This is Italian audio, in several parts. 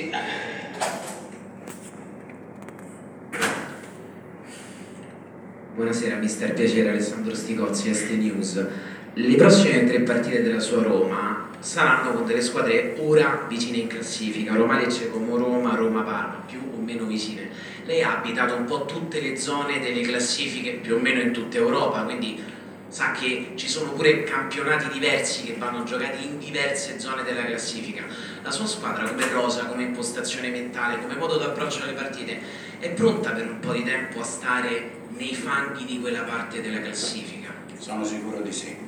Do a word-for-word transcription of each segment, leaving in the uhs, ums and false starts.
Sì. Buonasera mister, piacere, Alessandro Sticozzi, Est News. Le prossime tre partite della sua Roma saranno con delle squadre ora vicine in classifica, Roma-Lecce, Como Roma, Roma-Parma, più o meno vicine. Lei ha abitato un po' tutte le zone delle classifiche, più o meno in tutta Europa, quindi sa che ci sono pure campionati diversi che vanno giocati in diverse zone della classifica. La sua squadra come rosa, come impostazione mentale, come modo d'approccio alle partite, è pronta per un po' di tempo a stare nei fanghi di quella parte della classifica? Sono sicuro di sì.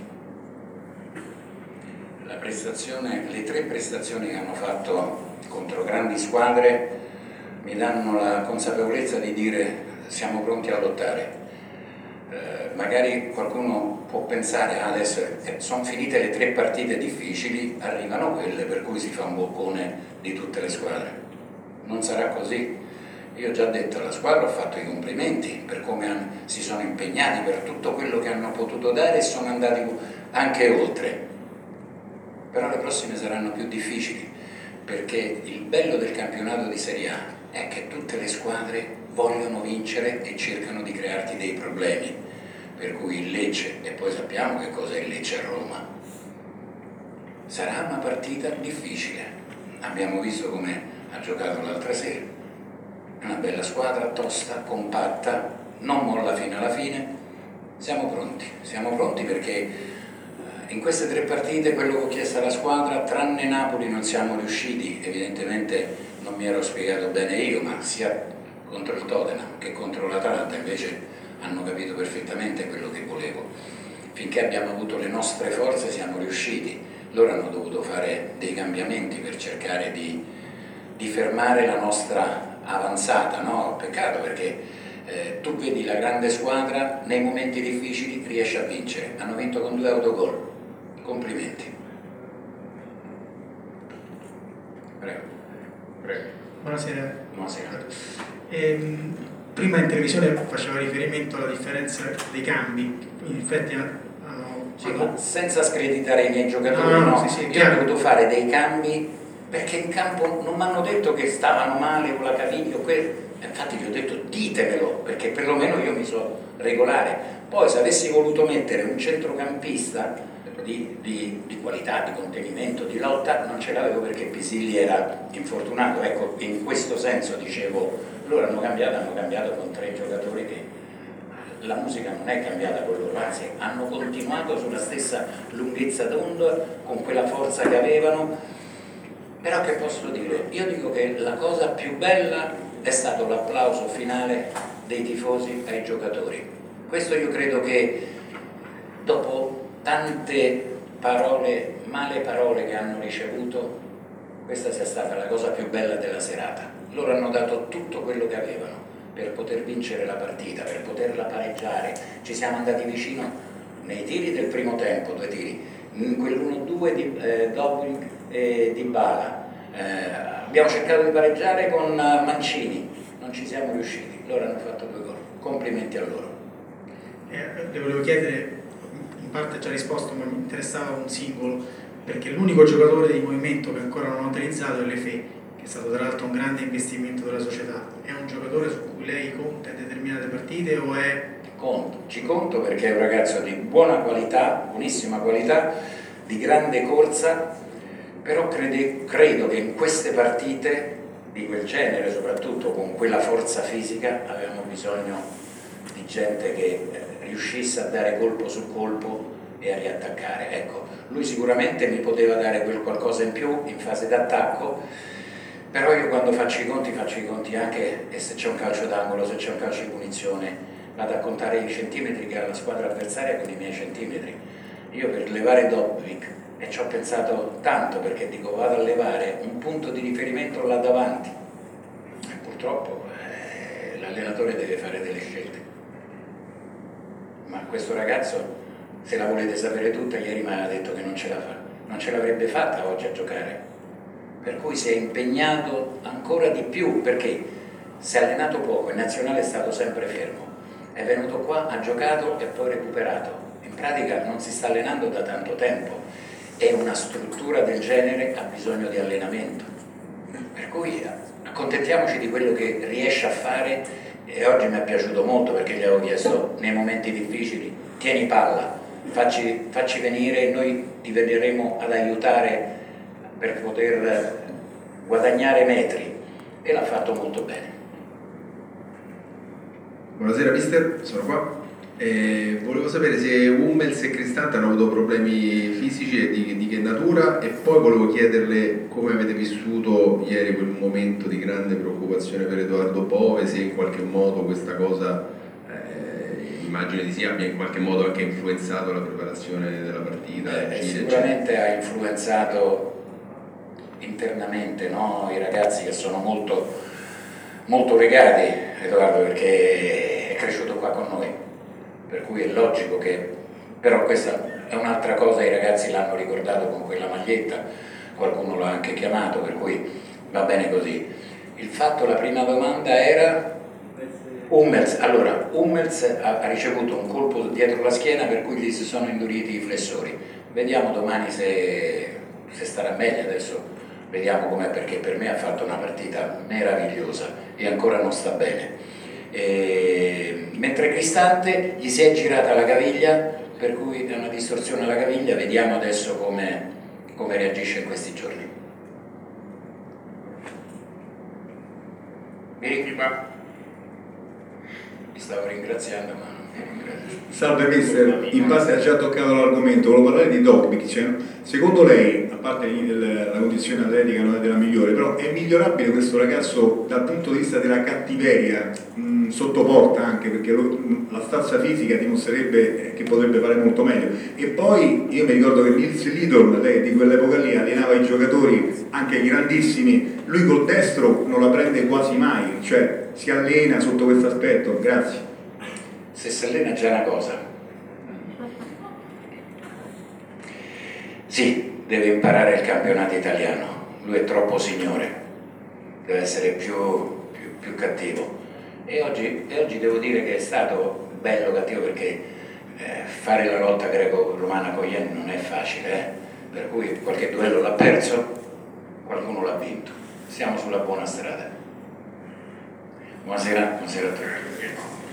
La prestazione, le tre prestazioni che hanno fatto contro grandi squadre mi danno la consapevolezza di dire siamo pronti a lottare. Eh, magari qualcuno può pensare ah, adesso eh, sono finite le tre partite difficili, arrivano quelle per cui si fa un boccone di tutte le squadre. Non sarà così. Io ho già detto alla squadra, ho fatto i complimenti per come hanno, si sono impegnati, per tutto quello che hanno potuto dare e sono andati anche oltre. Però le prossime saranno più difficili, perché il bello del campionato di Serie A è che tutte le squadre vogliono vincere e cercano di crearti dei problemi. Per cui il Lecce, e poi sappiamo che cos'è il Lecce a Roma, sarà una partita difficile. Abbiamo visto come ha giocato l'altra sera. Una bella squadra, tosta, compatta, non molla fino alla fine. Siamo pronti, siamo pronti perché in queste tre partite quello che ho chiesto alla squadra, tranne Napoli non siamo riusciti, evidentemente non mi ero spiegato bene io, ma sia contro il Tottenham che contro l'Atalanta invece hanno capito perfettamente quello che volevo. Finché abbiamo avuto le nostre forze siamo riusciti, loro hanno dovuto fare dei cambiamenti per cercare di, di fermare la nostra avanzata, no? Peccato perché eh, tu vedi la grande squadra nei momenti difficili riesce a vincere, hanno vinto con due autogol, complimenti. Prego. Prego. Buonasera. Buonasera. Ehm, prima in televisione faceva riferimento alla differenza dei cambi, in effetti hanno... Sì, ma senza screditare i miei giocatori, no, no, no. Sì, sì, io ho dovuto fare dei cambi perché in campo non mi hanno detto che stavano male con la caviglia, infatti gli ho detto ditemelo perché perlomeno io mi so regolare. Poi se avessi voluto mettere un centrocampista di, di, di qualità, di contenimento, di lotta, non ce l'avevo perché Pisilli era infortunato. Ecco, in questo senso dicevo, loro hanno cambiato, hanno cambiato con tre giocatori che la musica non è cambiata con loro, anzi hanno continuato sulla stessa lunghezza d'onda, con quella forza che avevano. Però che posso dire? Io dico che la cosa più bella è stato l'applauso finale dei tifosi ai giocatori. Questo io credo che dopo tante parole, male parole che hanno ricevuto, questa sia stata la cosa più bella della serata. Loro hanno dato tutto quello che avevano per poter vincere la partita, per poterla pareggiare. Ci siamo andati vicino nei tiri del primo tempo, due tiri, in quell'uno due di eh, Dobrik e Dybala. Eh, abbiamo cercato di pareggiare con Mancini, non ci siamo riusciti. Loro hanno fatto due gol. Complimenti a loro. Eh, le volevo chiedere, in parte già risposto, ma mi interessava un singolo, perché l'unico giocatore di movimento che ancora non ho utilizzato è Lefebvre, che è stato tra l'altro un grande investimento della società. È un giocatore su cui lei conta in determinate partite o è... Conto, ci conto perché è un ragazzo di buona qualità, buonissima qualità, di grande corsa, però crede, credo che in queste partite di quel genere, soprattutto con quella forza fisica, avevamo bisogno di gente che eh, riuscisse a dare colpo su colpo e a riattaccare. Ecco, lui sicuramente mi poteva dare quel qualcosa in più in fase d'attacco, però io quando faccio i conti faccio i conti anche e se c'è un calcio d'angolo, se c'è un calcio di punizione, vado a contare i centimetri che ha la squadra avversaria con i miei centimetri. Io per levare Dobrik, e ci ho pensato tanto perché dico vado a levare un punto di riferimento là davanti, e purtroppo eh, l'allenatore deve fare delle scelte. Ma questo ragazzo, se la volete sapere tutta, ieri mi ha detto che non ce la fa, non ce l'avrebbe fatta oggi a giocare. Per cui si è impegnato ancora di più perché si è allenato poco, in nazionale è stato sempre fermo, è venuto qua, ha giocato e poi recuperato. In pratica non si sta allenando da tanto tempo e una struttura del genere ha bisogno di allenamento, per cui accontentiamoci di quello che riesce a fare, e oggi mi è piaciuto molto perché gli avevo chiesto nei momenti difficili: tieni palla, facci, facci venire, noi ti vedremo ad aiutare per poter guadagnare metri, e l'ha fatto molto bene. Buonasera mister, sono qua. Eh, volevo sapere se Hummels e Cristante hanno avuto problemi fisici e di, di che natura, e poi volevo chiederle come avete vissuto ieri quel momento di grande preoccupazione per Edoardo Bove, se in qualche modo questa cosa, eh, immagino di sì, abbia in qualche modo anche influenzato la preparazione della partita. Eh, sicuramente ha influenzato internamente, no? I ragazzi che sono molto, molto legati a Edoardo, perché è cresciuto qua con noi, per cui è logico che, però questa è un'altra cosa, i ragazzi l'hanno ricordato con quella maglietta, qualcuno l'ha anche chiamato, per cui va bene così. Il fatto, la prima domanda era Hummels. Allora, Hummels ha, ha ricevuto un colpo dietro la schiena per cui gli si sono induriti i flessori. Vediamo domani se, se starà meglio. Adesso vediamo com'è, perché per me ha fatto una partita meravigliosa e ancora non sta bene. E, mentre Cristante gli si è girata la caviglia, per cui è una distorsione alla caviglia, vediamo adesso come, come reagisce in questi giorni. Vieni qua, mi stavo ringraziando ma non mi ringrazio. Salve mister, in base ha già toccato l'argomento, volevo parlare di Dogbik. Cioè, secondo lei, a parte il, la condizione atletica non è della migliore, però è migliorabile questo ragazzo dal punto di vista della cattiveria, mh, sotto porta anche, perché lo, la stazza fisica dimostrerebbe che potrebbe fare molto meglio. E poi io mi ricordo che Nils Lidl, lei di quell'epoca lì, allenava i giocatori, anche i grandissimi, lui col destro non la prende quasi mai, cioè si allena sotto questo aspetto. Grazie. Se si allena è già una cosa. Sì, deve imparare il campionato italiano, lui è troppo signore, deve essere più, più, più cattivo. E oggi, e oggi devo dire che è stato bello cattivo, perché eh, fare la lotta greco-romana con Yen non è facile, eh? Per cui qualche duello l'ha perso, qualcuno l'ha vinto. Siamo sulla buona strada. Buonasera, buonasera a tutti.